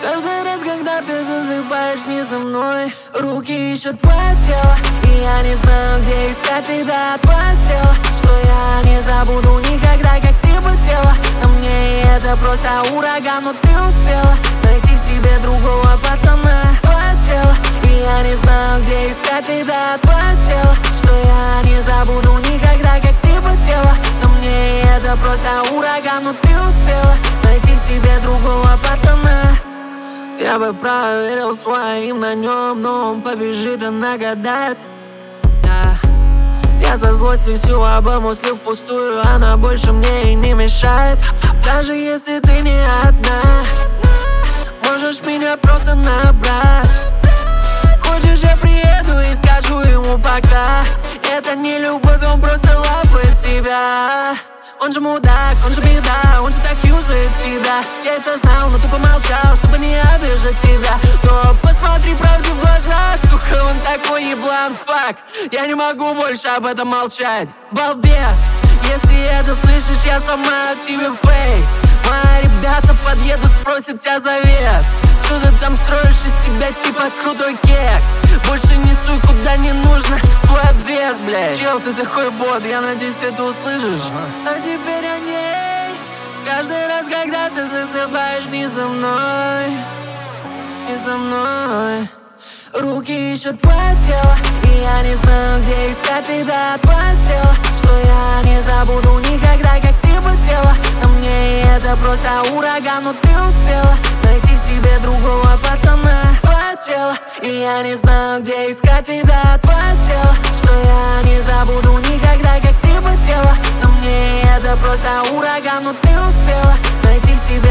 Каждый раз, когда ты засыпаешь не со мной, руки ищут твое тело, и я не знаю, где искать тебя. Твое тело, что я не забуду никогда, как ты потела. На мне это просто ураган, но ты успела найти себе другого пацана. Твое тело, и я не знаю, где искать тебя. Твое тело, что я не забуду никогда, как ты потела. На мне это просто ураган, но ты успела найти себе другого пацана. Я бы проверил своим на нем, но он побежит и нагадает. Я со злости всю обойму слил впустую, она больше мне и не мешает. Даже если ты не одна, можешь меня просто набрать. Хочешь, я приеду и скажу ему пока. Это не любовь, он просто лапает тебя. Он же мудак, он же беда, он же так юзает тебя. Я это знал, но тупо молчал, чтобы не обижать тебя. Но посмотри правде в глаза, сука, он такой еблан, фак. Я не могу больше об этом молчать. Балбес, если это слышишь, я сломаю тебе фейс. Мои ребята подъедут, спросят тебя за вес. Что ты там строишь из себя, типа крутой кекс? Больше не суй куда не нужно свой обвес, блядь. Чел, ты такой бот, я надеюсь, ты это услышишь. А теперь о ней. Каждый раз, когда ты засыпаешь не со мной, не со мной. Руки ищут твое тело, и я не знаю, где искать тебя. Твое тело, что я не забуду никогда, как ты потела. На мне это просто ураган, но ты успела найти себе другого пацана. Твое тело, и я не знаю, где искать тебя. Твое тело, что я не забуду никогда, как ты потела. На мне это просто ураган, но ты успела найти себе